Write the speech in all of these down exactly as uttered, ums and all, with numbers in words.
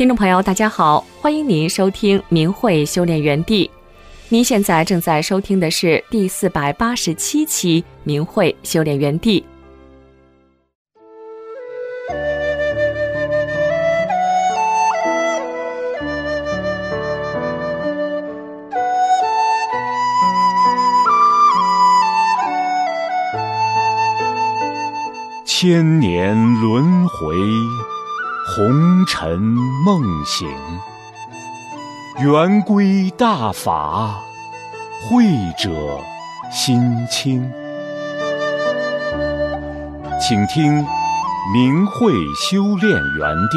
听众朋友大家好，欢迎您收听明慧修炼园地。您现在正在收听的是第四百八十七期明慧修炼园地。 千年轮回，红尘梦醒，圆归大法，慧者心清。请听明慧修炼园地。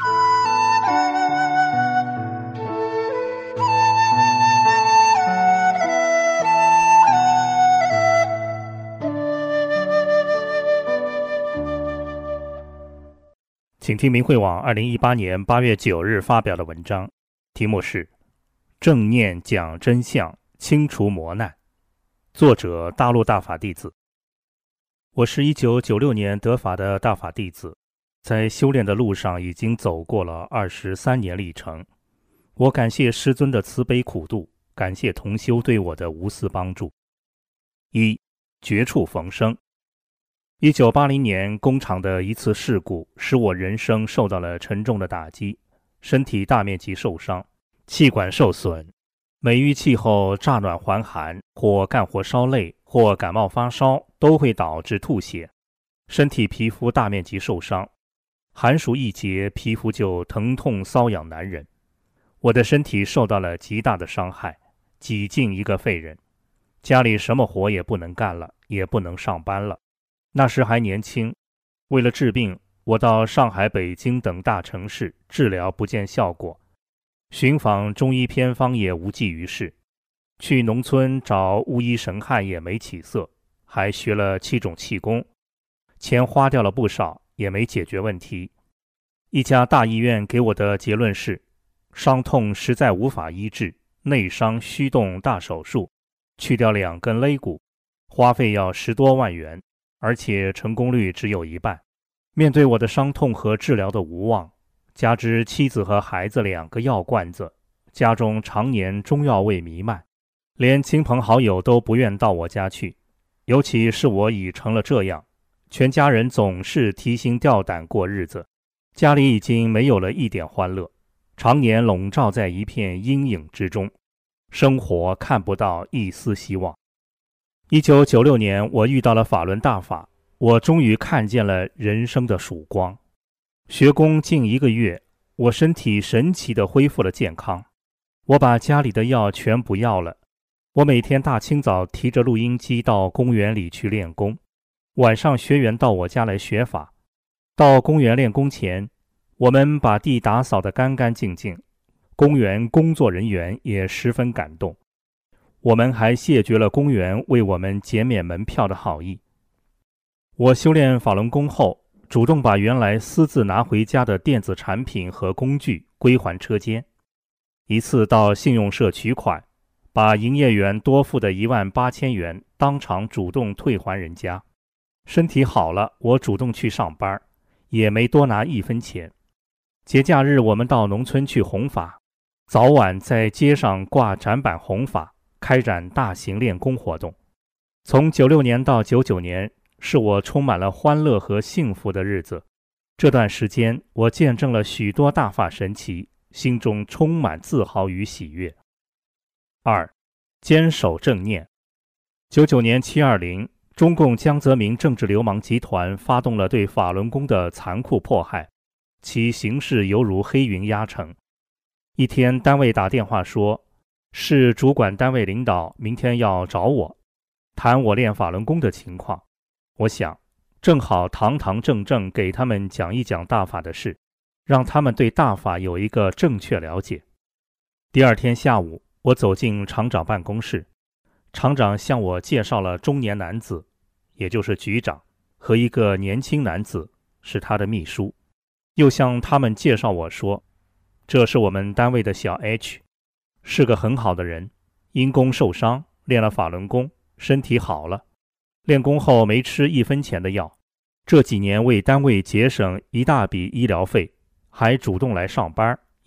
请听明慧网二零一八年八月九日发表的文章，题目是正念讲真相，清除磨难，作者大陆大法弟子。我是一九九六年得法的大法弟子，在修炼的路上已经走过了二十三年历程。我感谢师尊的慈悲苦度，感谢同修对我的无私帮助。一、绝处逢生。一九八零年工厂的一次事故使我人生受到了沉重的打击，身体大面积受伤，气管受损，每遇气候乍暖还寒，或干活烧累，或感冒发烧，都会导致吐血，身体皮肤大面积受伤，寒暑一节皮肤就疼痛瘙痒难忍。我的身体受到了极大的伤害，几近一个废人，家里什么活也不能干了，也不能上班了。那时还年轻，为了治病，我到上海、北京等大城市治疗不见效果，寻访中医偏方也无济于事，去农村找巫医神汉也没起色，还学了七种气功，钱花掉了不少，也没解决问题。一家大医院给我的结论是，伤痛实在无法医治，内伤虚动大手术，去掉两根肋骨，花费要十多万元，而且成功率只有一半。面对我的伤痛和治疗的无望，加之妻子和孩子两个药罐子，家中常年中药味弥漫，连亲朋好友都不愿到我家去。尤其是我已成了这样，全家人总是提心吊胆过日子，家里已经没有了一点欢乐，常年笼罩在一片阴影之中，生活看不到一丝希望。一九九六年，我遇到了法轮大法，我终于看见了人生的曙光。学功近一个月，我身体神奇地恢复了健康。我把家里的药全不要了，我每天大清早提着录音机到公园里去练功，晚上学员到我家来学法。到公园练功前，我们把地打扫得干干净净，公园工作人员也十分感动。我们还谢绝了公园为我们减免门票的好意。我修炼法轮功后，主动把原来私自拿回家的电子产品和工具归还车间。一次到信用社取款，把营业员多付的一万八千元当场主动退还人家。身体好了，我主动去上班，也没多拿一分钱。节假日我们到农村去弘法，早晚在街上挂展板弘法，开展大型练功活动。从九六年到九九年，是我充满了欢乐和幸福的日子。这段时间，我见证了许多大法神奇，心中充满自豪与喜悦。二、坚守正念。九九年七二零，中共江泽民政治流氓集团发动了对法轮功的残酷迫害，其形势犹如黑云压城。一天，单位打电话说，市主管单位领导明天要找我，谈我练法轮功的情况。我想，正好堂堂正正给他们讲一讲大法的事，让他们对大法有一个正确了解。第二天下午，我走进厂长办公室，厂长向我介绍了中年男子，也就是局长，和一个年轻男子，是他的秘书。又向他们介绍我说，这是我们单位的小 H， 是个很好的人，因公受伤，练了法轮功，身体好了。练功后没吃一分钱的药，这几年为单位节省一大笔医疗费，还主动来上班，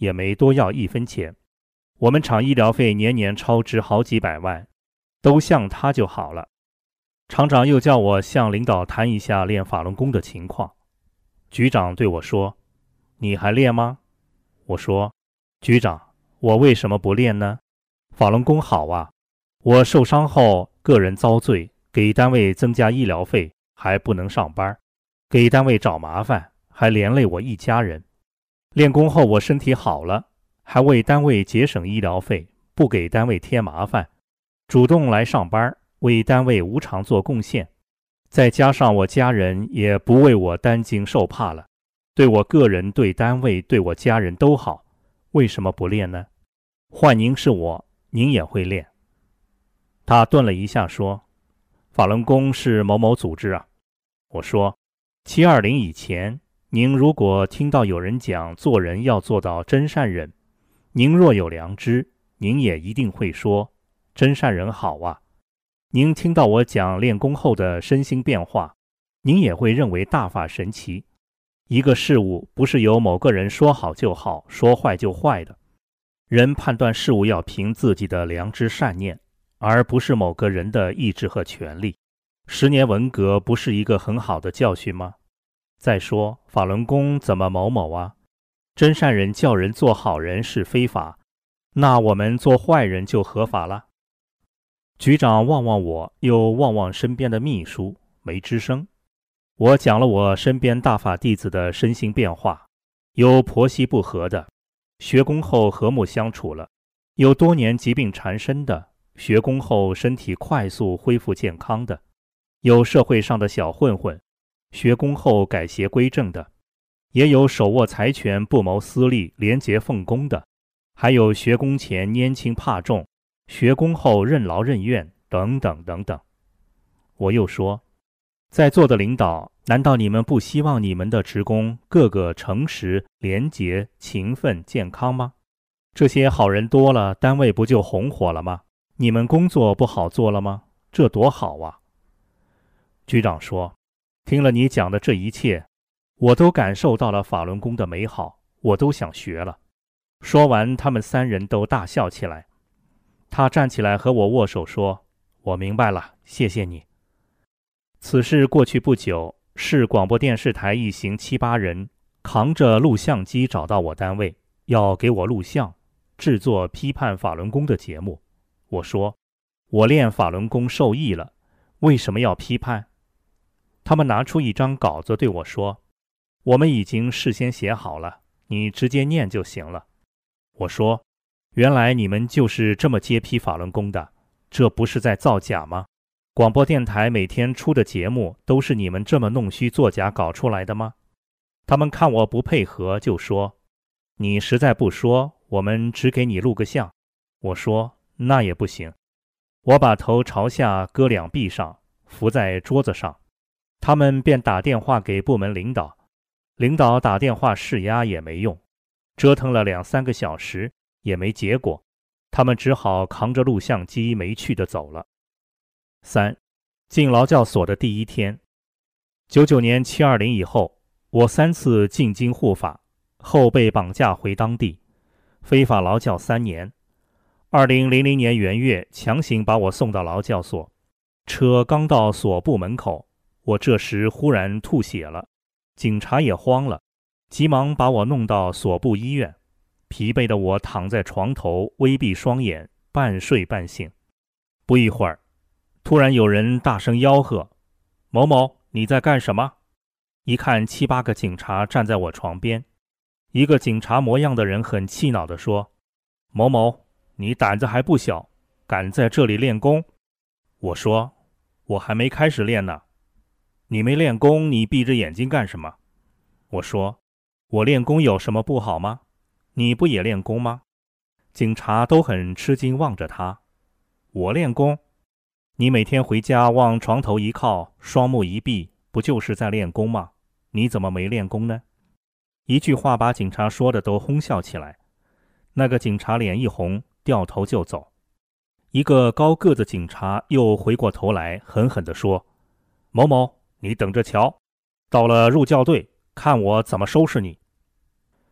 也没多要一分钱。我们厂医疗费年年超支好几百万，都像他就好了。厂长又叫我向领导谈一下练法轮功的情况。局长对我说：“你还练吗？”我说：“局长，我为什么不练呢？法轮功好啊！我受伤后个人遭罪，给单位增加医疗费，还不能上班，给单位找麻烦，还连累我一家人。练功后我身体好了，还为单位节省医疗费，不给单位添麻烦，主动来上班，为单位无偿做贡献。再加上我家人也不为我担惊受怕了，对我个人、对单位、对我家人都好，为什么不练呢？换您是我，您也会练。”他顿了一下说：“法轮功是某某组织啊。”我说：“七二零以前，您如果听到有人讲做人要做到真善忍，您若有良知，您也一定会说真善忍好啊。您听到我讲练功后的身心变化，您也会认为大法神奇。一个事物不是由某个人说好就好，说坏就坏的。人判断事物要凭自己的良知善念，而不是某个人的意志和权力。十年文革不是一个很好的教训吗？再说法轮功怎么某某啊？真善人叫人做好人是非法，那我们做坏人就合法了？”局长望望我，又望望身边的秘书，没吱声。我讲了我身边大法弟子的身心变化，有婆媳不和的，学功后和睦相处了；有多年疾病缠身的，学功后身体快速恢复健康的；有社会上的小混混，学功后改邪归正的；也有手握财权不谋私利廉洁奉公的；还有学功前拈轻怕重，学功后任劳任怨，等等等等。我又说：“在座的领导，难道你们不希望你们的职工个个诚实、廉洁、勤奋、健康吗？这些好人多了，单位不就红火了吗？你们工作不好做了吗？这多好啊！”局长说：“听了你讲的这一切，我都感受到了法轮功的美好，我都想学了。”说完，他们三人都大笑起来。他站起来和我握手说：“我明白了，谢谢你。”此事过去不久，市广播电视台一行七八人扛着录像机找到我单位，要给我录像，制作批判法轮功的节目。我说：“我练法轮功受益了，为什么要批判？”他们拿出一张稿子对我说：“我们已经事先写好了，你直接念就行了。”我说：“原来你们就是这么揭批法轮功的，这不是在造假吗？广播电台每天出的节目都是你们这么弄虚作假搞出来的吗？”他们看我不配合，就说：“你实在不说，我们只给你录个像。”我说：“那也不行。”我把头朝下搁两臂上，伏在桌子上。他们便打电话给部门领导，领导打电话施压也没用，折腾了两三个小时也没结果，他们只好扛着录像机没趣地走了。三，进劳教所的第一天。九九年七二零以后，我三次进京护法，后被绑架回当地，非法劳教三年。二零零零年元月，强行把我送到劳教所，车刚到所部门口，我这时忽然吐血了，警察也慌了，急忙把我弄到所部医院。疲惫的我躺在床头，微闭双眼，半睡半醒。不一会儿，突然有人大声吆喝：“某某，你在干什么？”一看七八个警察站在我床边，一个警察模样的人很气恼地说：“某某，你胆子还不小，敢在这里练功？”我说：“我还没开始练呢。”“你没练功，你闭着眼睛干什么？”我说：“我练功有什么不好吗？你不也练功吗？”警察都很吃惊望着他。“我练功？你每天回家往床头一靠，双目一闭，不就是在练功吗？你怎么没练功呢？”一句话把警察说的都哄笑起来。那个警察脸一红，掉头就走。一个高个子警察又回过头来，狠狠地说：“某某，你等着瞧，到了入教队，看我怎么收拾你。”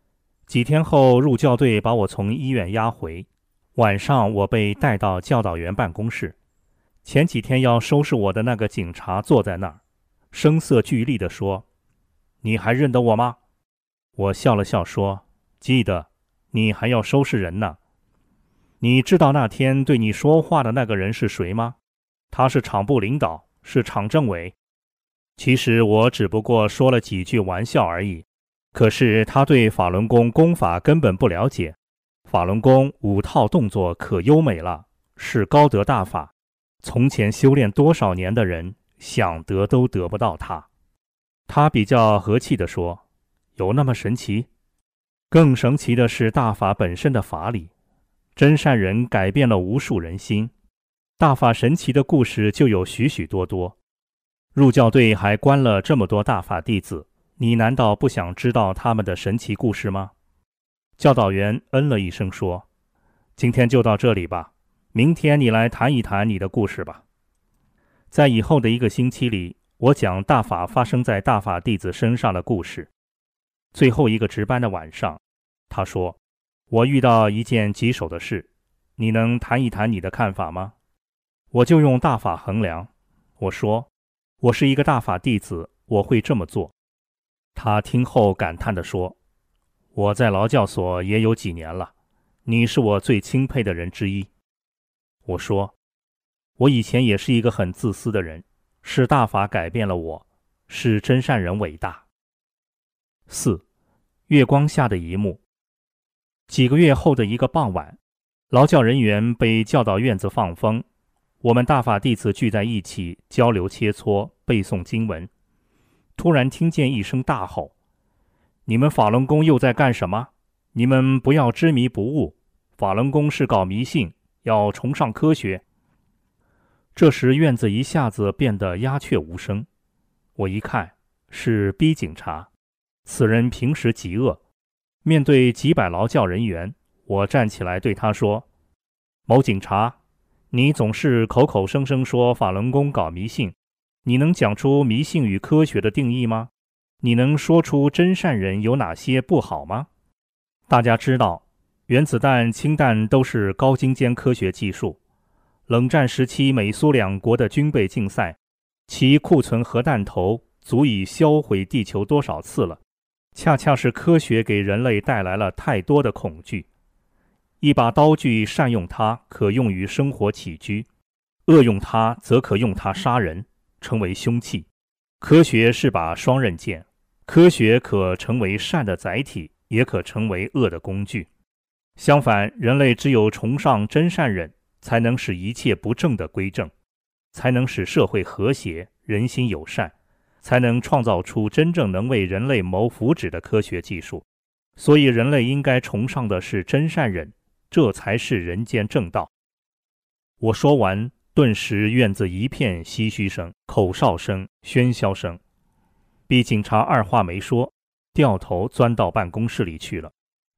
几天后，入教队把我从医院押回，晚上我被带到教导员办公室。前几天要收拾我的那个警察坐在那儿，声色俱厉地说：“你还认得我吗？”我笑了笑说：“记得，你还要收拾人呢。你知道那天对你说话的那个人是谁吗？他是厂部领导，是厂政委。其实我只不过说了几句玩笑而已，可是他对法轮功功法根本不了解。法轮功五套动作可优美了，是高德大法。从前修炼多少年的人，想得都得不到它。”他比较和气地说：“有那么神奇？更神奇的是大法本身的法理。真善人改变了无数人心，大法神奇的故事就有许许多多。入教队还关了这么多大法弟子，你难道不想知道他们的神奇故事吗？”教导员嗯了一声说：“今天就到这里吧。明天你来谈一谈你的故事吧。”在以后的一个星期里，我讲大法发生在大法弟子身上的故事。最后一个值班的晚上，他说：“我遇到一件棘手的事，你能谈一谈你的看法吗？”我就用大法衡量，我说：“我是一个大法弟子，我会这么做。”他听后感叹地说：“我在劳教所也有几年了，你是我最钦佩的人之一。”我说：“我以前也是一个很自私的人，是大法改变了我，是真善人伟大。”四，月光下的一幕。几个月后的一个傍晚，劳教人员被叫到院子放风，我们大法弟子聚在一起交流切磋，背诵经文。突然听见一声大吼：“你们法轮功又在干什么？你们不要执迷不悟，法轮功是搞迷信，要崇尚科学。”这时院子一下子变得鸦雀无声。我一看，是逼警察。此人平时极恶，面对几百劳教人员，我站起来对他说：“某警察，你总是口口声声说法轮功搞迷信，你能讲出迷信与科学的定义吗？你能说出真善人有哪些不好吗？大家知道，原子弹、氢弹都是高精尖科学技术。冷战时期美苏两国的军备竞赛，其库存核弹头足以销毁地球多少次了。恰恰是科学给人类带来了太多的恐惧。一把刀具善用它，可用于生活起居；恶用它，则可用它杀人，成为凶器。科学是把双刃剑，科学可成为善的载体，也可成为恶的工具。相反，人类只有崇尚真善忍，才能使一切不正的归正，才能使社会和谐，人心友善，才能创造出真正能为人类谋福祉的科学技术。所以人类应该崇尚的是真善忍，这才是人间正道。我说完，顿时院子一片唏嘘声、口哨声、喧嚣声。逼警察二话没说，掉头钻到办公室里去了。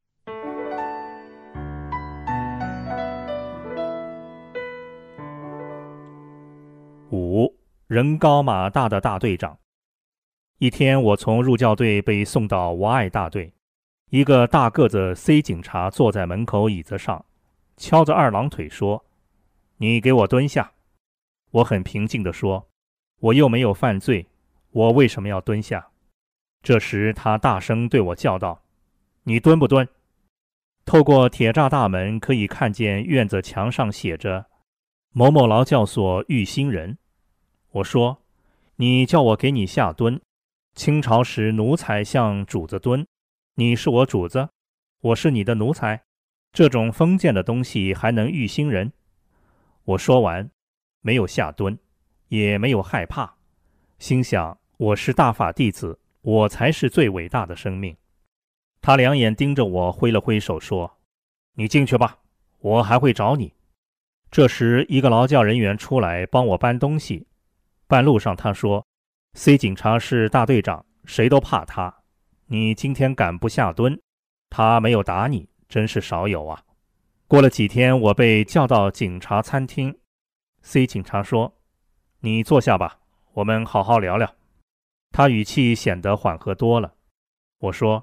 五，人高马大的大队长。一天，我从入教队被送到我爱大队，一个大个子 C 警察坐在门口椅子上，敲着二郎腿说：“你给我蹲下。”我很平静地说：“我又没有犯罪，我为什么要蹲下？”这时他大声对我叫道：“你蹲不蹲？”透过铁栅大门可以看见院子墙上写着某某劳教所育新人。我说：“你叫我给你下蹲，清朝时奴才向主子蹲，你是我主子，我是你的奴才，这种封建的东西还能育新人？”我说完，没有下蹲，也没有害怕，心想我是大法弟子，我才是最伟大的生命。他两眼盯着我，挥了挥手说：“你进去吧，我还会找你。”这时一个劳教人员出来帮我搬东西，半路上他说：“C 警察是大队长，谁都怕他，你今天敢不下蹲，他没有打你，真是少有啊。”过了几天，我被叫到警察餐厅， C 警察说：“你坐下吧，我们好好聊聊。”他语气显得缓和多了。我说：“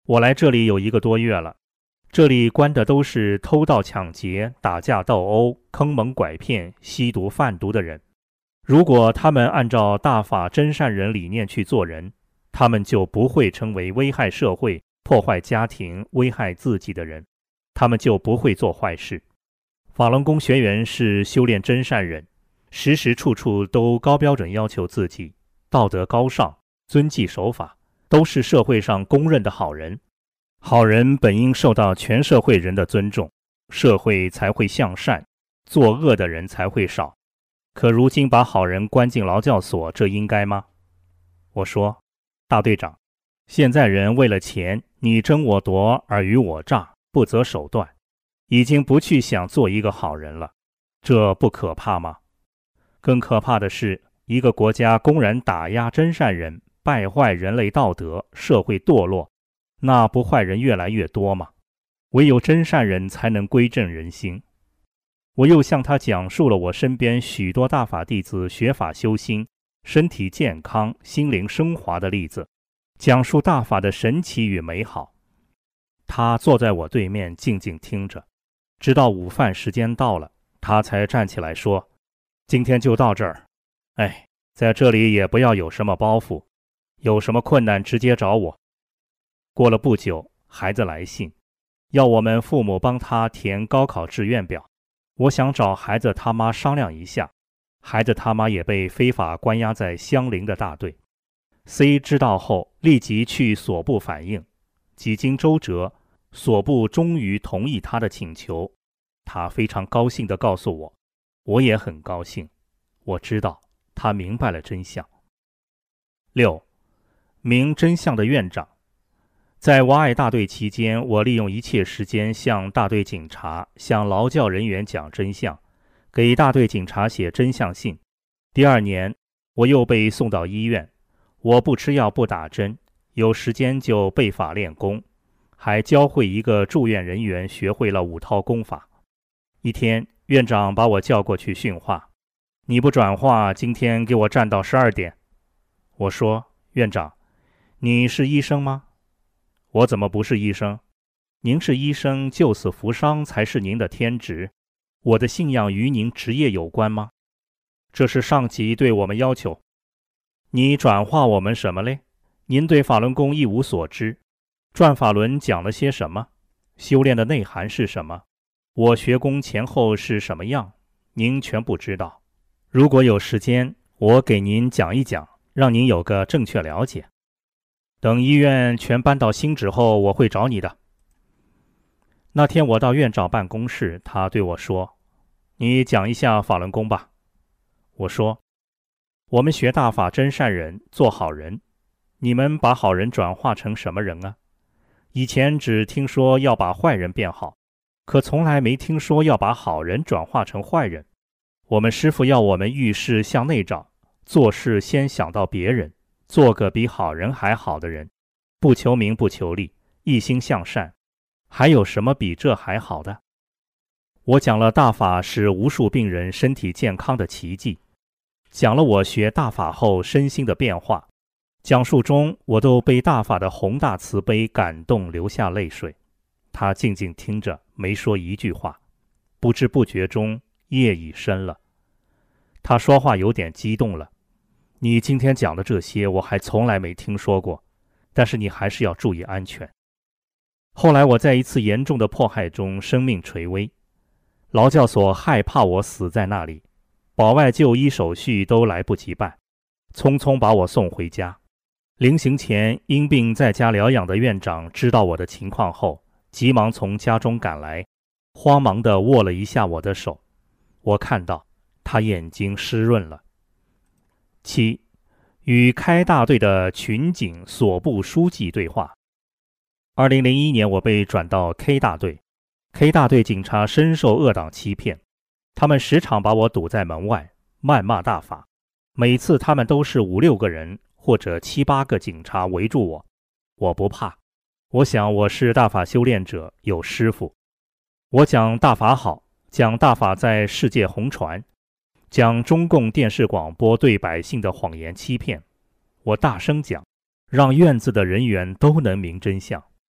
我来这里有一个多月了，这里关的都是偷盗抢劫、打架斗殴、坑蒙拐骗、吸毒贩毒的人。如果他们按照大法真善人理念去做人，他们就不会成为危害社会、破坏家庭、危害自己的人，他们就不会做坏事。法轮功学员是修炼真善人，时时处处都高标准要求自己，道德高尚，遵纪守法，都是社会上公认的好人。好人本应受到全社会人的尊重，社会才会向善，作恶的人才会少。可如今把好人关进劳教所，这应该吗？我说，大队长，现在人为了钱，你争我夺，尔虞我诈，不择手段，已经不去想做一个好人了，这不可怕吗？更可怕的是，一个国家公然打压真善人，败坏人类道德，社会堕落，那不坏人越来越多吗？唯有真善人才能归正人心。我又向他讲述了我身边许多大法弟子学法修心，身体健康，心灵升华的例子，讲述大法的神奇与美好。他坐在我对面静静听着，直到午饭时间到了，他才站起来说，今天就到这儿。哎，在这里也不要有什么包袱，有什么困难直接找我。过了不久，孩子来信，要我们父母帮他填高考志愿表。我想找孩子他妈商量一下，孩子他妈也被非法关押在相邻的大队。C 知道后立即去所部反映，几经周折，所部终于同意他的请求。他非常高兴地告诉我，我也很高兴，我知道他明白了真相。六，明真相的院长。在娃爱大队期间，我利用一切时间向大队警察、向劳教人员讲真相，给大队警察写真相信。第二年，我又被送到医院，我不吃药不打针，有时间就背法练功，还教会一个住院人员学会了五套功法。一天，院长把我叫过去训话，你不转化，今天给我站到十二点。我说，院长，你是医生吗？我怎么不是医生？您是医生，救死扶伤才是您的天职。我的信仰与您职业有关吗？这是上级对我们要求。你转化我们什么嘞？您对法轮功一无所知。转法轮讲了些什么？修炼的内涵是什么？我学功前后是什么样？您全不知道。如果有时间，我给您讲一讲，让您有个正确了解。等医院全搬到新址后，我会找你的。那天我到院长办公室，他对我说，你讲一下法轮功吧。我说，我们学大法真善人，做好人。你们把好人转化成什么人啊？以前只听说要把坏人变好，可从来没听说要把好人转化成坏人。我们师父要我们遇事向内找，做事先想到别人，做个比好人还好的人，不求名不求利，一心向善，还有什么比这还好的？我讲了大法使无数病人身体健康的奇迹，讲了我学大法后身心的变化，讲述中我都被大法的宏大慈悲感动，流下泪水。他静静听着，没说一句话。不知不觉中夜已深了。他说话有点激动了，你今天讲的这些我还从来没听说过，但是你还是要注意安全。后来我在一次严重的迫害中生命垂危，劳教所害怕我死在那里，保外就医手续都来不及办，匆匆把我送回家。临行前因病在家疗养的院长知道我的情况后，急忙从家中赶来，慌忙地握了一下我的手，我看到他眼睛湿润了。七，与开大队的群警所部书记对话。二零零一年我被转到 K 大队 ，K 大队警察深受恶党欺骗，他们时常把我堵在门外，谩骂大法。每次他们都是五六个人或者七八个警察围住我，我不怕。我想我是大法修炼者，有师父。我讲大法好，讲大法在世界红传，讲中共电视广播对百姓的谎言欺骗。我大声讲，让院子的人员都能明真相。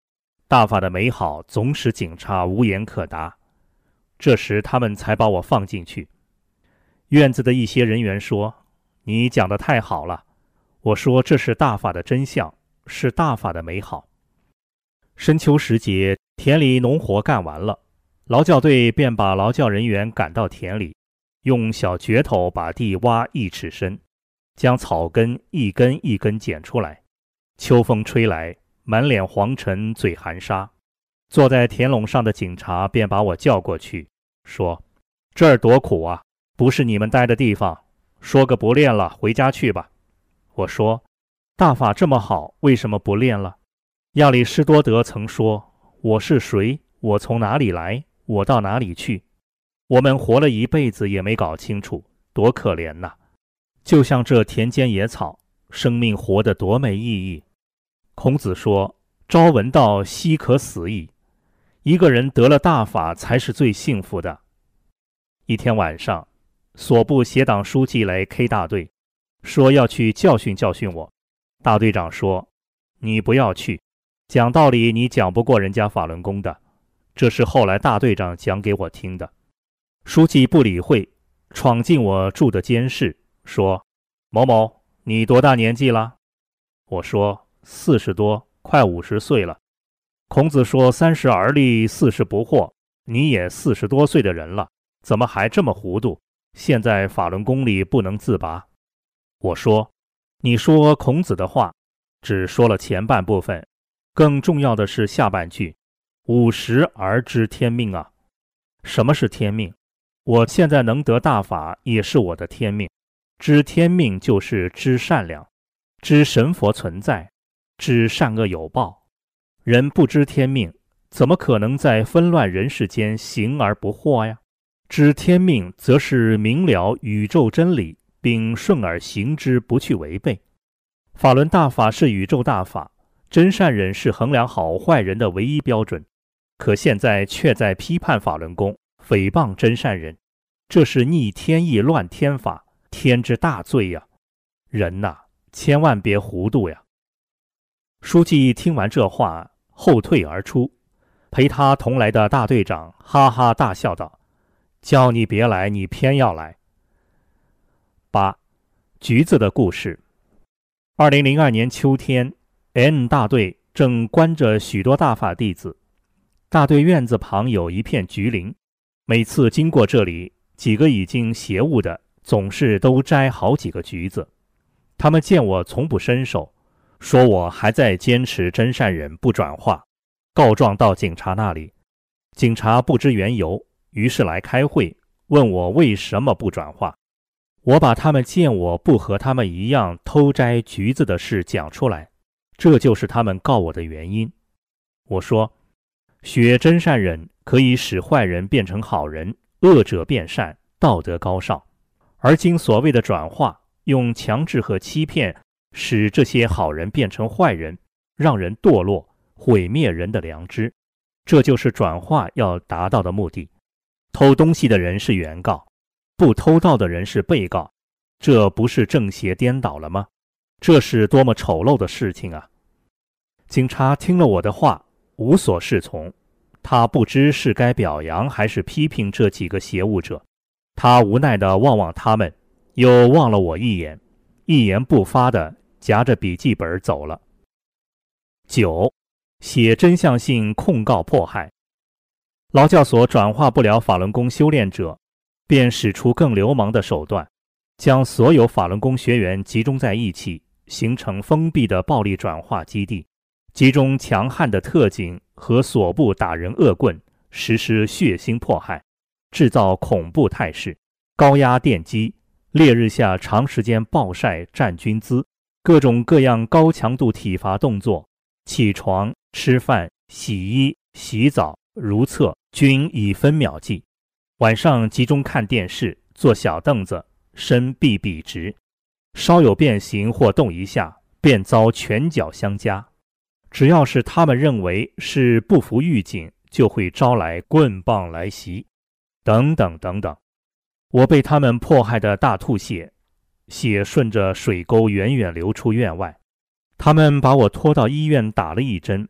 大法的美好总使警察无言可答。这时他们才把我放进去。院子的一些人员说：“你讲得太好了。”我说：“这是大法的真相，是大法的美好。”深秋时节，田里农活干完了，劳教队便把劳教人员赶到田里，用小镢头把地挖一尺深，将草根一根一根捡出来。秋风吹来，满脸黄尘，嘴含沙。坐在田垄上的警察便把我叫过去，说：“这儿多苦啊，不是你们待的地方，说个不练了，回家去吧。”我说：“大法这么好，为什么不练了？”亚里士多德曾说：“我是谁？我从哪里来？我到哪里去？”我们活了一辈子也没搞清楚，多可怜呐！就像这田间野草，生命活得多没意义。孔子说：“朝闻道，夕可死矣。”一个人得了大法才是最幸福的。一天晚上，所部协党书记来 K 大队，说要去教训教训我。大队长说：“你不要去，讲道理你讲不过人家法轮功的。”这是后来大队长讲给我听的。书记不理会，闯进我住的监室，说：“某某，你多大年纪了？”我说：“四十多，快五十岁了。”孔子说：“三十而立，四十不惑。你也四十多岁的人了，怎么还这么糊涂？现在法轮功里不能自拔。”我说：“你说孔子的话，只说了前半部分，更重要的是下半句，五十而知天命啊！什么是天命？我现在能得大法，也是我的天命。知天命就是知善良，知神佛存在，知善恶有报。人不知天命，怎么可能在纷乱人世间行而不惑呀？知天命，则是明了宇宙真理，并顺而行之，不去违背。法轮大法是宇宙大法，真善忍是衡量好坏人的唯一标准。可现在却在批判法轮功，诽谤真善忍，这是逆天意乱天法，天之大罪呀！人呐，千万别糊涂呀！书记听完这话，后退而出。陪他同来的大队长哈哈大笑道：“叫你别来，你偏要来。”八，橘子的故事。二零零二年秋天 ，N 大队正关着许多大法弟子。大队院子旁有一片橘林，每次经过这里，几个已经邪悟的总是都摘好几个橘子。他们见我从不伸手，说我还在坚持真善忍不转化，告状到警察那里。警察不知缘由，于是来开会，问我为什么不转化。我把他们见我不和他们一样偷摘橘子的事讲出来，这就是他们告我的原因。我说，学真善忍可以使坏人变成好人，恶者变善，道德高尚。而今所谓的转化，用强制和欺骗使这些好人变成坏人，让人堕落，毁灭人的良知，这就是转化要达到的目的。偷东西的人是原告，不偷盗的人是被告，这不是正邪颠倒了吗？这是多么丑陋的事情啊！警察听了我的话，无所适从，他不知是该表扬还是批评这几个邪物者。他无奈地望望他们，又望了我一眼，一言不发地夹着笔记本走了。九，写真相信控告迫害。劳教所转化不了法轮功修炼者，便使出更流氓的手段，将所有法轮功学员集中在一起，形成封闭的暴力转化基地，集中强悍的特警和所部打人恶棍，实施血腥迫害，制造恐怖态势，高压电击，烈日下长时间暴晒站军姿，各种各样高强度体罚动作，起床、吃饭、洗衣、洗澡、如厕均以分秒计。晚上集中看电视，坐小凳子，身必笔直，稍有变形或动一下，便遭拳脚相加。只要是他们认为是不服狱警，就会招来棍棒来袭，等等等等。我被他们迫害得大吐血，血顺着水沟远远流出院外。他们把我拖到医院打了一针，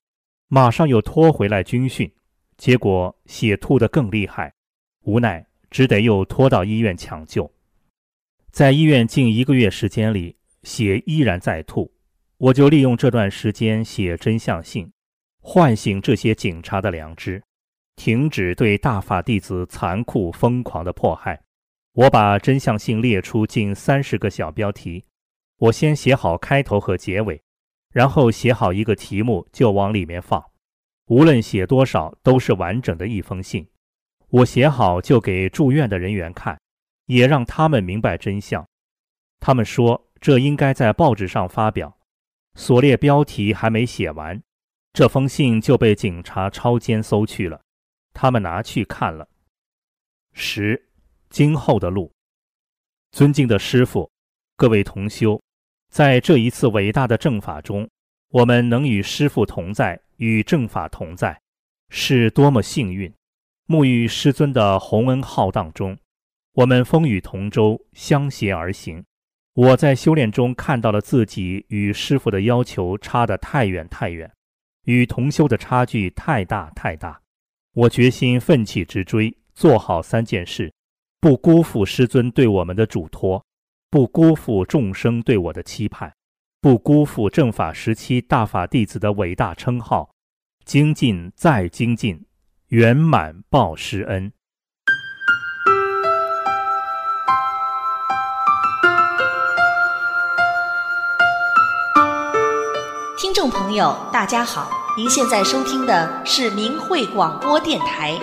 马上又拖回来军训，结果血吐得更厉害，无奈只得又拖到医院抢救。在医院近一个月时间里，血依然在吐，我就利用这段时间写真相信，唤醒这些警察的良知，停止对大法弟子残酷疯狂的迫害。我把真相信列出近三十个小标题，我先写好开头和结尾，然后写好一个题目就往里面放，无论写多少都是完整的一封信。我写好就给住院的人员看，也让他们明白真相。他们说这应该在报纸上发表，所列标题还没写完，这封信就被警察抄监搜去了，他们拿去看了。十，今后的路。尊敬的师父，各位同修，在这一次伟大的正法中，我们能与师父同在，与正法同在，是多么幸运！沐浴师尊的洪恩浩荡中，我们风雨同舟，相携而行。我在修炼中看到了自己与师父的要求差得太远太远，与同修的差距太大太大。我决心奋起直追，做好三件事，不辜负师尊对我们的嘱托，不辜负众生对我的期盼，不辜负正法时期大法弟子的伟大称号，精进再精进，圆满报师恩。 听众朋友大家好，您现在收听的是明慧广播电台。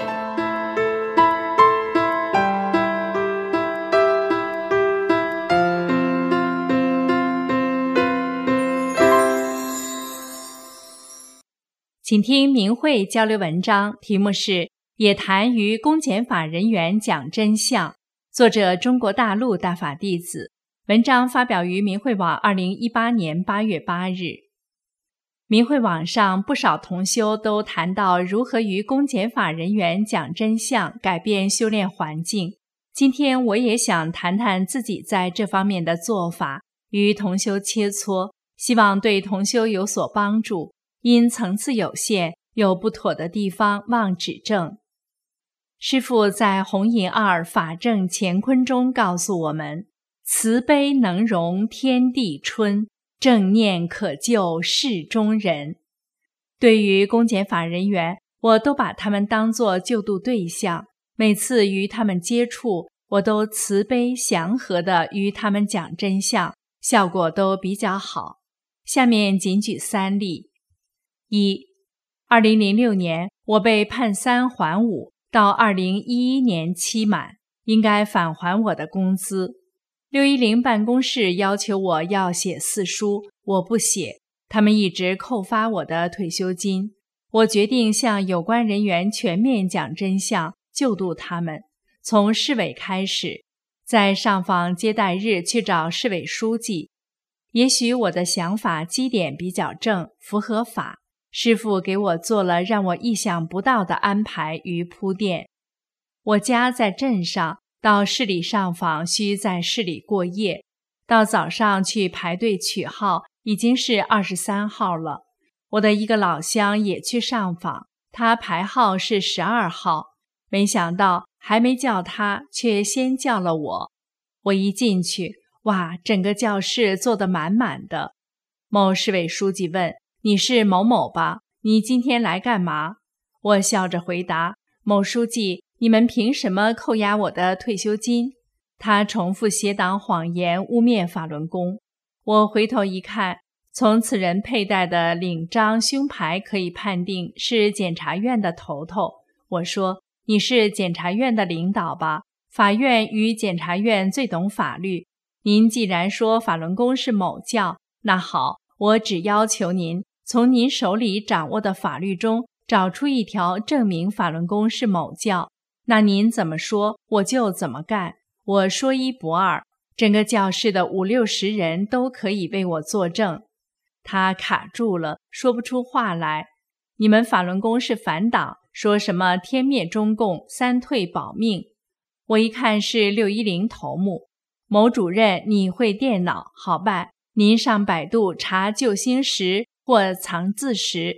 请听明慧交流文章，题目是《也谈与公检法人员讲真相》，作者中国大陆大法弟子。文章发表于明慧网二零一八年八月八日。明慧网上不少同修都谈到如何与公检法人员讲真相，改变修炼环境。今天我也想谈谈自己在这方面的做法，与同修切磋，希望对同修有所帮助。因层次有限，有不妥的地方望指正。师父在弘引二法正乾坤中告诉我们，慈悲能容天地春，正念可救世中人。对于公检法人员，我都把他们当作救度对象，每次与他们接触，我都慈悲祥和地与他们讲真相，效果都比较好。下面仅举三例。一、二零零六年我被判三还五，到二零一一年期满，应该返还我的工资。六一零办公室要求我要写四书，我不写，他们一直扣发我的退休金。我决定向有关人员全面讲真相，救度他们。从市委开始，在上访接待日去找市委书记。也许我的想法基点比较正，符合法。师父给我做了让我意想不到的安排与铺垫。我家在镇上，到市里上访需在市里过夜，到早上去排队取号，已经是二十三号了。我的一个老乡也去上访，他排号是十二号，没想到还没叫他，却先叫了我。我一进去，哇，整个教室坐得满满的。某市委书记问，你是某某吧？你今天来干嘛？我笑着回答，某书记，你们凭什么扣押我的退休金？他重复邪党谎言，污蔑法轮功。我回头一看，从此人佩戴的领章胸牌可以判定是检察院的头头。我说，你是检察院的领导吧？法院与检察院最懂法律。您既然说法轮功是某教，那好，我只要求您从您手里掌握的法律中找出一条证明法轮功是某教，那您怎么说我就怎么干。我说一不二，整个教室的五六十人都可以为我作证。他卡住了，说不出话来。你们法轮功是反党，说什么天灭中共，三退保命。我一看是六一零头目。某主任，你会电脑，好办，您上百度查救星石或藏字石。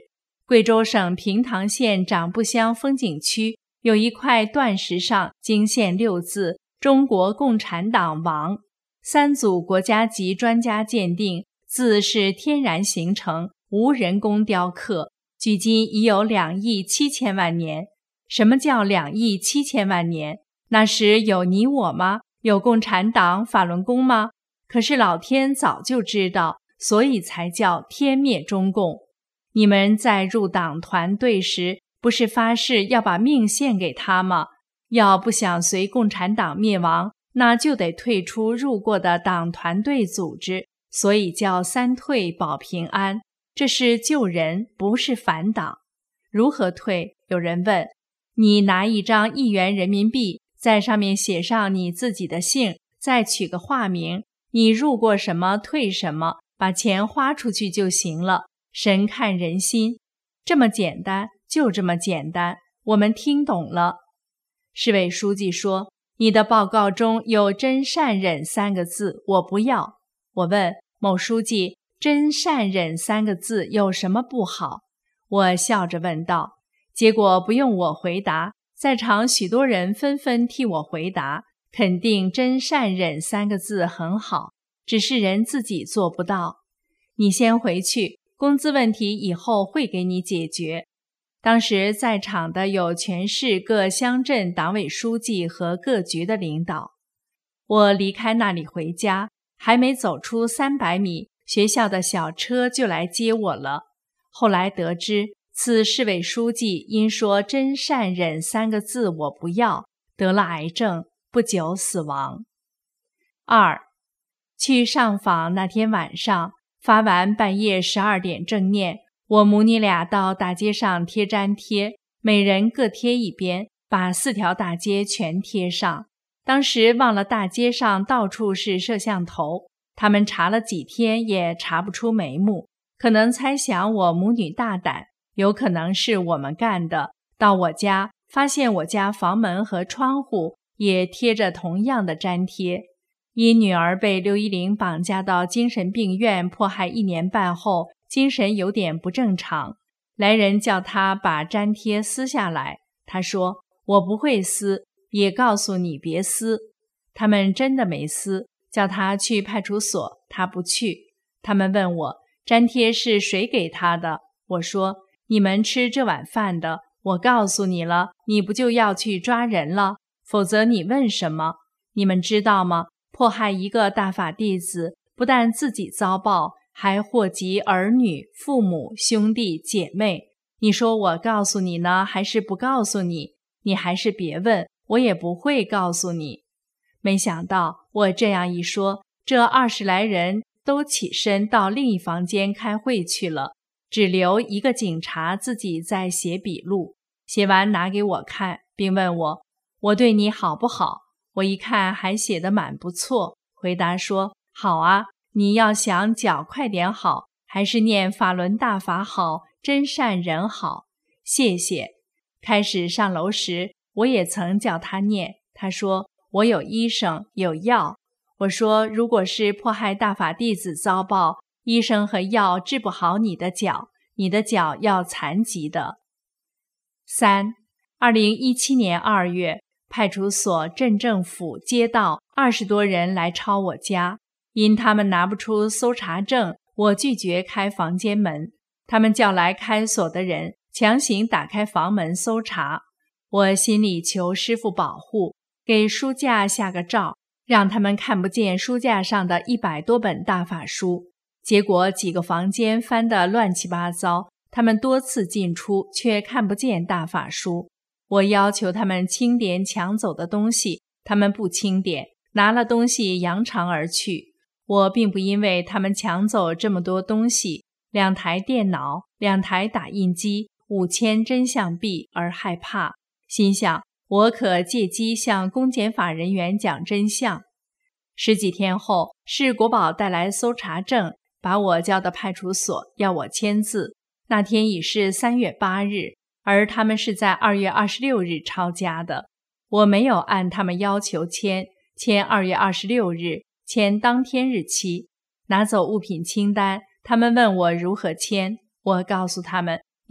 贵州省平塘县长布乡风景区有一块断石上惊现六字中国共产党亡，三组国家级专家鉴定，字是天然形成，无人工雕刻，距今已有两亿七千万年。什么叫两亿七千万年？那时有你我吗？有共产党、法轮功吗？可是老天早就知道，所以才叫天灭中共。你们在入党团队时，不是发誓要把命献给他吗？要不想随共产党灭亡，那就得退出入过的党团队组织，所以叫三退保平安。这是救人，不是反党。如何退？有人问。你拿一张一元人民币，在上面写上你自己的姓，再取个化名，你入过什么退什么，把钱花出去就行了。神看人心，这么简单，就这么简单，我们听懂了。市委书记说，你的报告中有真善忍三个字，我不要。我问某书记，真善忍三个字有什么不好？我笑着问道。结果不用我回答，在场许多人纷纷替我回答，肯定真善忍三个字很好，只是人自己做不到。你先回去，工资问题以后会给你解决。当时在场的有全市各乡镇党委书记和各局的领导。我离开那里回家，还没走出三百米，学校的小车就来接我了。后来得知，此市委书记因说真善忍三个字我不要，得了癌症，不久死亡。二，去上访那天晚上，发完半夜十二点正念，我母女俩到大街上贴粘贴，每人各贴一边，把四条大街全贴上。当时忘了大街上到处是摄像头，他们查了几天也查不出眉目，可能猜想我母女大胆，有可能是我们干的。到我家，发现我家房门和窗户也贴着同样的粘贴。因女儿被刘一玲绑架到精神病院迫害一年半后，精神有点不正常，来人叫她把粘贴撕下来。她说我不会撕，也告诉你别撕。他们真的没撕，叫她去派出所，她不去。他们问我粘贴是谁给她的，我说你们吃这碗饭的，我告诉你了，你不就要去抓人了？否则你问什么？你们知道吗？迫害一个大法弟子，不但自己遭报，还祸及儿女、父母、兄弟姐妹。你说我告诉你呢，还是不告诉你？你还是别问，我也不会告诉你。没想到我这样一说，这二十来人都起身到另一房间开会去了，只留一个警察自己在写笔录，写完拿给我看，并问我我对你好不好？我一看还写得蛮不错，回答说好啊，你要想脚快点好，还是念法轮大法好，真善人好，谢谢。开始上楼时，我也曾叫他念，他说我有医生有药。我说如果是迫害大法弟子遭报，医生和药治不好你的脚，你的脚要残疾的。三，二零一七年二月，派出所、镇政府、街道二十多人来抄我家，因他们拿不出搜查证，我拒绝开房间门。他们叫来看守的人，强行打开房门搜查。我心里求师父保护，给书架下个罩，让他们看不见书架上的一百多本大法书。结果几个房间翻得乱七八糟，他们多次进出，却看不见大法书。我要求他们清点抢走的东西，他们不清点，拿了东西扬长而去。我并不因为他们抢走这么多东西，两台电脑、两台打印机、五千真相币而害怕，心想我可借机向公检法人员讲真相。十几天后，市国保带来搜查证，把我叫到派出所，要我签字。那天已是三月八日，而他们是在二月二十六日抄家的。我没有按他们要求签，签二月二十六日，签当天日期。拿走物品清单，他们问我如何签，我告诉他们，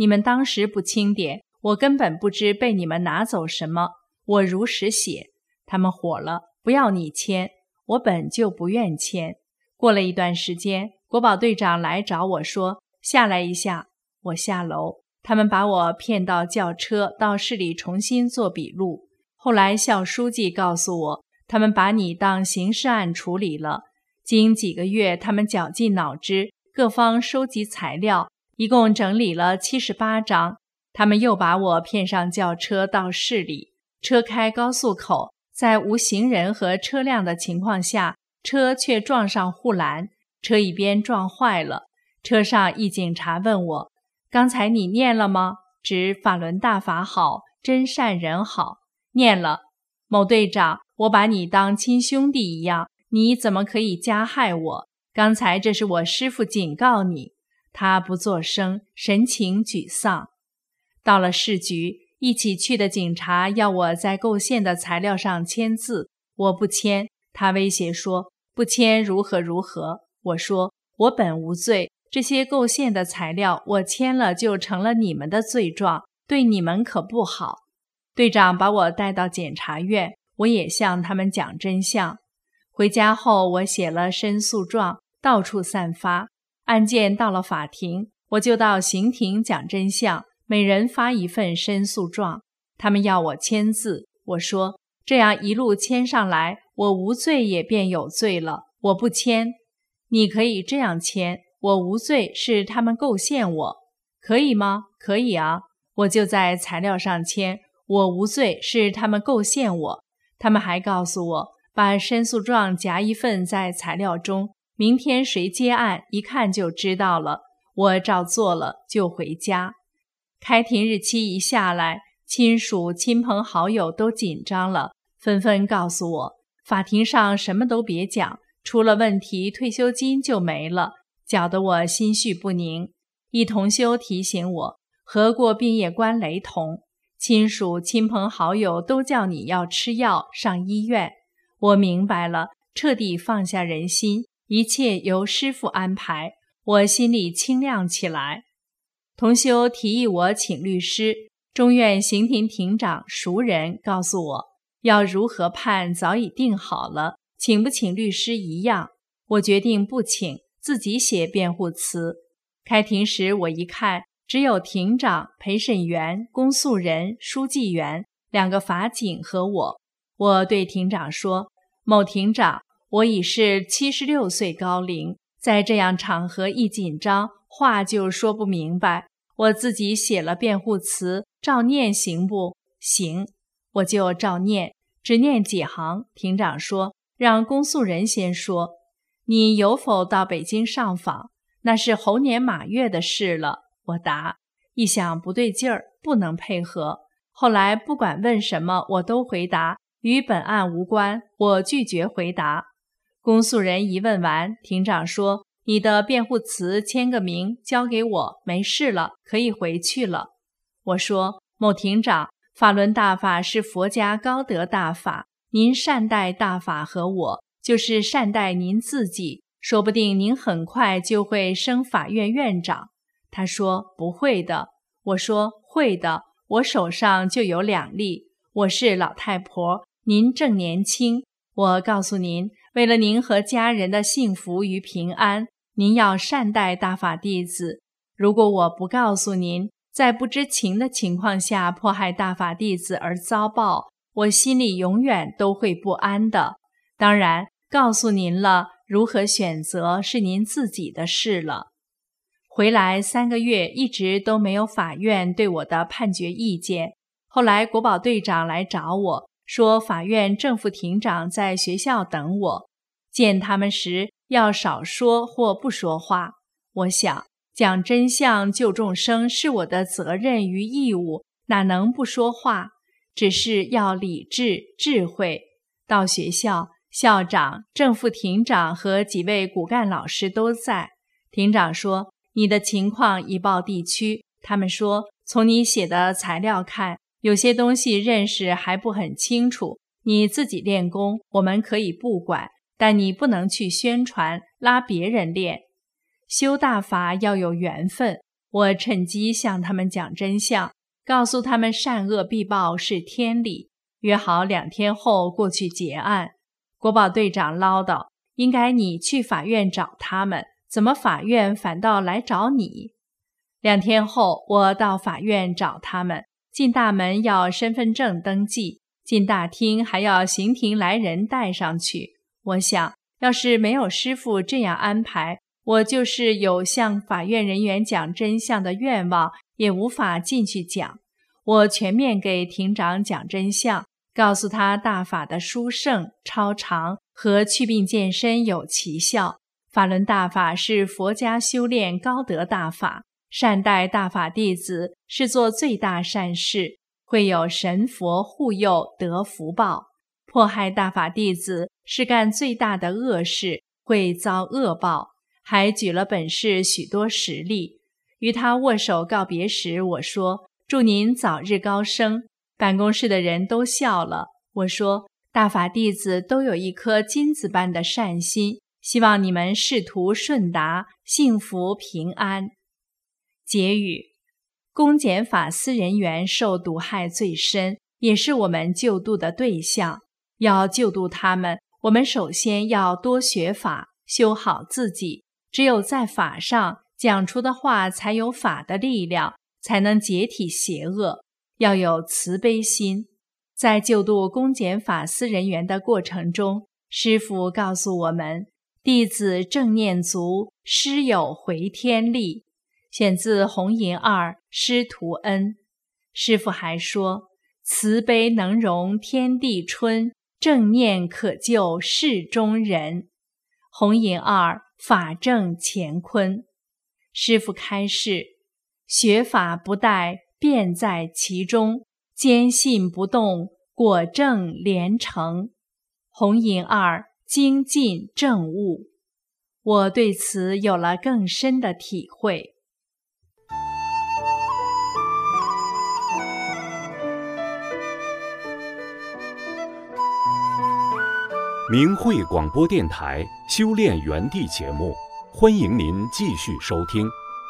你们当时不清点，我根本不知被你们拿走什么，我如实写。他们火了，不要你签，我本就不愿签。过了一段时间，国保队长来找我说，下来一下。我下楼，他们把我骗到轿车，到市里重新做笔录。后来校书记告诉我，他们把你当刑事案处理了。经几个月，他们绞尽脑汁，各方收集材料，一共整理了七十八张。他们又把我骗上轿车到市里，车开高速口，在无行人和车辆的情况下，车却撞上护栏，车一边撞坏了。车上一警察问我，刚才你念了吗？指法轮大法好，真善人好。念了。某队长，我把你当亲兄弟一样，你怎么可以加害我？刚才这是我师父警告你。他不作声，神情沮丧。到了市局，一起去的警察要我在构陷的材料上签字，我不签。他威胁说，不签如何如何。我说，我本无罪，这些构陷的材料我签了就成了你们的罪状，对你们可不好。队长把我带到检察院，我也向他们讲真相。回家后，我写了申诉状，到处散发。案件到了法庭，我就到刑庭讲真相，每人发一份申诉状。他们要我签字，我说这样一路签上来，我无罪也便有罪了，我不签。你可以这样签，我无罪是他们构陷我，可以吗？可以啊，我就在材料上签，我无罪是他们构陷我。他们还告诉我，把申诉状夹一份在材料中，明天谁接案一看就知道了。我照做了，就回家。开庭日期一下来，亲属、亲朋好友都紧张了，纷纷告诉我，法庭上什么都别讲，出了问题退休金就没了，搅得我心绪不宁。一同修提醒我，和过病业关雷同，亲属、亲朋好友都叫你要吃药，上医院。我明白了，彻底放下人心，一切由师父安排，我心里清亮起来。同修提议我请律师，中院刑庭庭长熟人告诉我，要如何判早已定好了，请不请律师一样。我决定不请，自己写辩护词。开庭时我一看，只有庭长、陪审员、公诉人、书记员两个法警和我。我对庭长说，某庭长，我已是七十六岁高龄，在这样场合一紧张，话就说不明白。我自己写了辩护词，照念行不？行，我就照念，只念几行。庭长说，让公诉人先说。你有否到北京上访？那是猴年马月的事了。我答，一想不对劲儿，不能配合。后来不管问什么，我都回答，与本案无关，我拒绝回答。公诉人一问完，庭长说，你的辩护词签个名，交给我，没事了，可以回去了。我说，某庭长，法轮大法是佛家高德大法，您善待大法和我，就是善待您自己，说不定您很快就会升法院院长。他说，不会的。我说，会的，我手上就有两例。我是老太婆，您正年轻。我告诉您，为了您和家人的幸福与平安，您要善待大法弟子。如果我不告诉您，在不知情的情况下迫害大法弟子而遭报，我心里永远都会不安的。当然，告诉您了，如何选择是您自己的事了。回来三个月，一直都没有法院对我的判决意见。后来国保队长来找我，说法院正副庭长在学校等我，见他们时要少说或不说话。我想，讲真相救众生是我的责任与义务，哪能不说话？只是要理智、智慧。到学校，校长、正副庭长和几位骨干老师都在。庭长说，你的情况已报地区，他们说，从你写的材料看，有些东西认识还不很清楚，你自己练功，我们可以不管，但你不能去宣传，拉别人练。修大法要有缘分， 我趁机向他们讲真相，告诉他们善恶必报是天理，约好两天后过去结案。国保队长唠叨，应该你去法院找他们，怎么法院反倒来找你？两天后，我到法院找他们，进大门要身份证登记，进大厅还要刑庭来人带上去。我想，要是没有师父这样安排，我就是有向法院人员讲真相的愿望，也无法进去讲。我全面给庭长讲真相，告诉他大法的殊胜、超常和祛病健身有奇效。法轮大法是佛家修炼高德大法，善待大法弟子是做最大善事，会有神佛护佑得福报；迫害大法弟子是干最大的恶事，会遭恶报。还举了本市许多实例。与他握手告别时，我说：祝您早日高升。办公室的人都笑了。我说：大法弟子都有一颗金子般的善心，希望你们仕途顺达，幸福平安。结语：公检法司人员受毒害最深，也是我们救度的对象。要救度他们，我们首先要多学法，修好自己。只有在法上讲出的话才有法的力量，才能解体邪恶。要有慈悲心。在救度公检法司人员的过程中，师父告诉我们，弟子正念足，师有回天力。选自红银二师徒恩。师父还说，慈悲能容天地春，正念可救世中人。红银二法正乾坤。师父开示，学法不殆，便在其中，坚信不动，果正连成。红银二精进正悟。我对此有了更深的体会。 明慧广播电台修炼园地节目，欢迎您继续收听。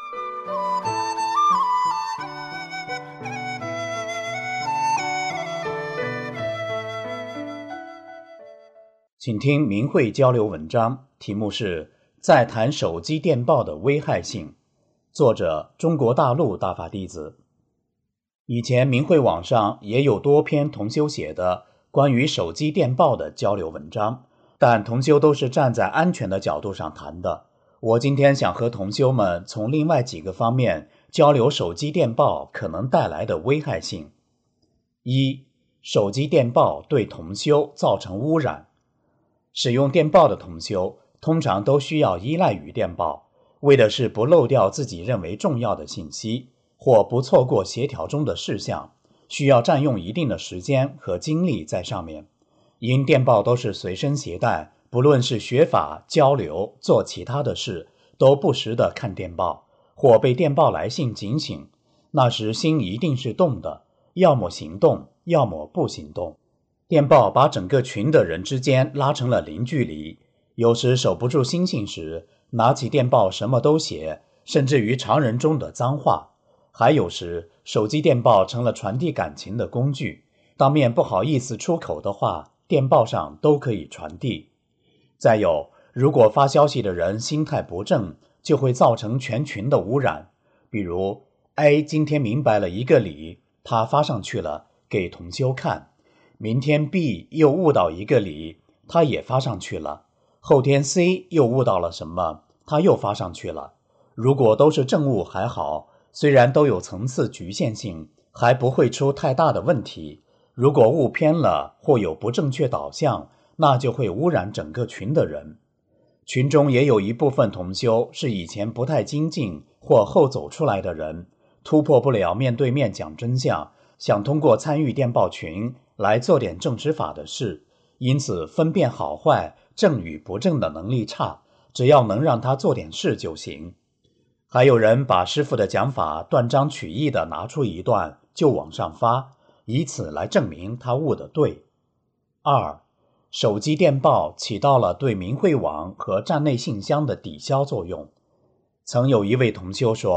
请听明慧交流文章，题目是在谈手机电报的危害性，作者中国大陆大法弟子。以前明慧网上也有多篇同修写的关于手机电报的交流文章，但同修都是站在安全的角度上谈的。我今天想和同修们从另外几个方面交流手机电报可能带来的危害性。一、手机电报对同修造成污染。使用电报的同修通常都需要依赖于电报，为的是不漏掉自己认为重要的信息，或不错过协调中的事项，需要占用一定的时间和精力在上面。因电报都是随身携带，不论是学法、交流、做其他的事，都不时地看电报，或被电报来信警醒，那时心一定是动的，要么行动，要么不行动。电报把整个群的人之间拉成了零距离，有时守不住心性时，拿起电报什么都写，甚至于常人中的脏话。还有时，手机电报成了传递感情的工具，当面不好意思出口的话，电报上都可以传递。再有，如果发消息的人心态不正，就会造成全群的污染。比如 A 今天明白了一个理，他发上去了，给同修看。明天 B 又悟到一个理，他也发上去了。后天 C 又悟到了什么，他又发上去了。如果都是正悟还好，虽然都有层次局限性，还不会出太大的问题。如果悟偏了或有不正确导向，那就会污染整个群的人。群中也有一部分同修是以前不太精进或后走出来的人，突破不了面对面讲真相，想通过参与电报群来做点正知法的事，因此分辨好坏、正与不正的能力差，只要能让他做点事就行。还有人把师父的讲法断章取义地拿出一段就往上发，以此来证明他悟得对。二、手机电报起到了对明慧网和站内信箱的抵消作用。曾有一位同修说，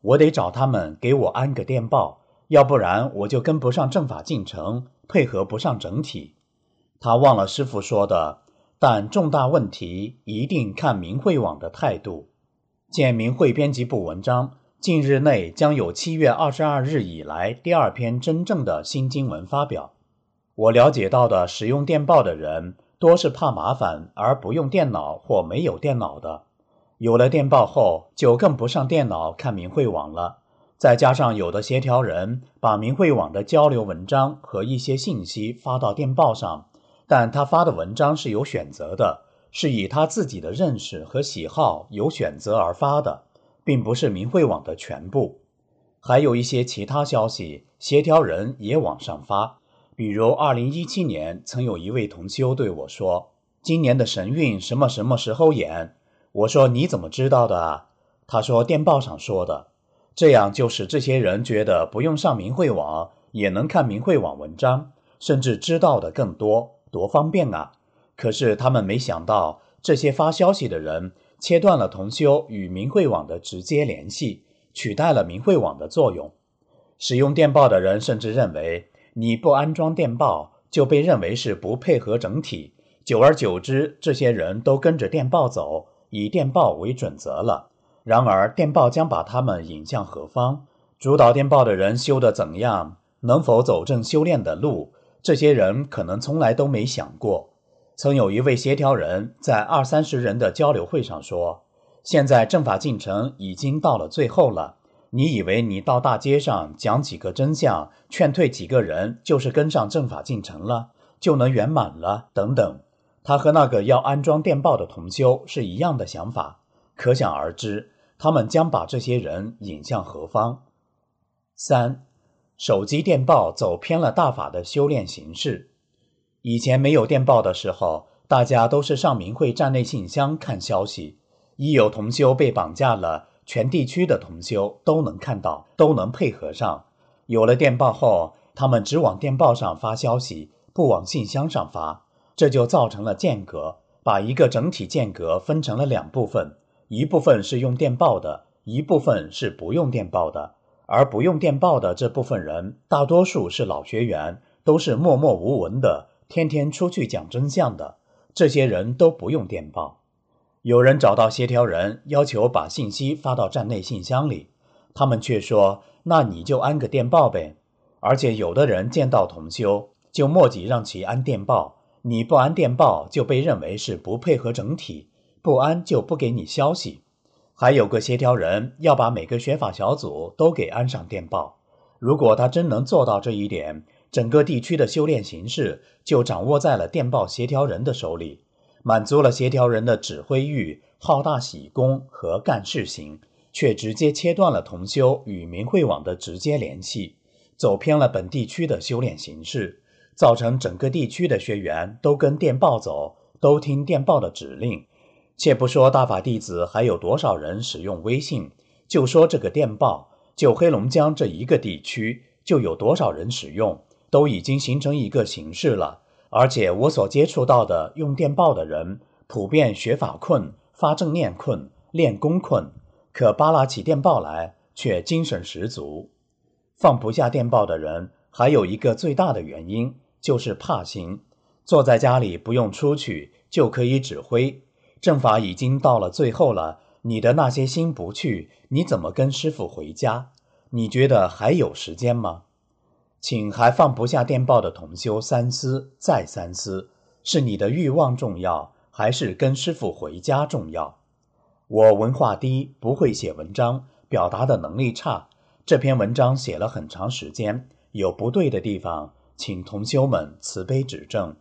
我得找他们给我安个电报，要不然我就跟不上政法进程，配合不上整体。他忘了师父说的，但重大问题一定看明慧网的态度。见明慧编辑部文章，近日内将有七月二十二日以来第二篇真正的新经文发表。我了解到的使用电报的人，多是怕麻烦而不用电脑或没有电脑的。有了电报后，就更不上电脑看明慧网了。再加上有的协调人把明慧网的交流文章和一些信息发到电报上，但他发的文章是有选择的，是以他自己的认识和喜好有选择而发的，并不是明慧网的全部。还有一些其他消息，协调人也往上发。比如二零一七年曾有一位同修对我说，今年的神运什么什么时候演？我说你怎么知道的啊？他说电报上说的。这样就使这些人觉得不用上明慧网也能看明慧网文章，甚至知道的更多，多方便啊！可是他们没想到，这些发消息的人切断了同修与明慧网的直接联系，取代了明慧网的作用。使用电报的人甚至认为，你不安装电报就被认为是不配合整体，久而久之，这些人都跟着电报走，以电报为准则了。然而电报将把他们引向何方？主导电报的人修得怎样？能否走正修炼的路？这些人可能从来都没想过。曾有一位协调人在二三十人的交流会上说，现在政法进程已经到了最后了，你以为你到大街上讲几个真相，劝退几个人，就是跟上政法进程了，就能圆满了，等等。他和那个要安装电报的同修是一样的想法，可想而知，他们将把这些人引向何方。三，手机电报走偏了大法的修炼形式。以前没有电报的时候，大家都是上明慧站内信箱看消息，一有同修被绑架了，全地区的同修都能看到，都能配合上。有了电报后，他们只往电报上发消息，不往信箱上发，这就造成了间隔，把一个整体间隔分成了两部分，一部分是用电报的，一部分是不用电报的。而不用电报的这部分人，大多数是老学员，都是默默无闻的，天天出去讲真相的，这些人都不用电报。有人找到协调人，要求把信息发到站内信箱里，他们却说，那你就安个电报呗。而且有的人见到同修，就墨迹让其安电报，你不安电报就被认为是不配合整体，不安就不给你消息。还有个协调人要把每个学法小组都给安上电报，如果他真能做到这一点，整个地区的修炼形式就掌握在了电报协调人的手里，满足了协调人的指挥欲、好大喜功和干事型，却直接切断了同修与明慧网的直接联系，走偏了本地区的修炼形式，造成整个地区的学员都跟电报走，都听电报的指令。且不说大法弟子还有多少人使用微信，就说这个电报，就黑龙江这一个地区就有多少人使用，都已经形成一个形式了。而且我所接触到的用电报的人，普遍学法困、发正念困、练功困，可扒拉起电报来却精神十足。放不下电报的人还有一个最大的原因，就是怕心，坐在家里不用出去就可以指挥。正法已经到了最后了，你的那些心不去，你怎么跟师父回家？你觉得还有时间吗？请还放不下电报的同修三思再三思，是你的欲望重要，还是跟师父回家重要？我文化低，不会写文章，表达的能力差，这篇文章写了很长时间，有不对的地方，请同修们慈悲指正。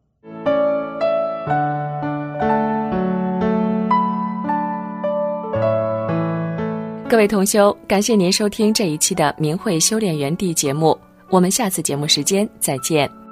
各位同修，感谢您收听这一期的明慧修炼园地节目，我们下次节目时间再见。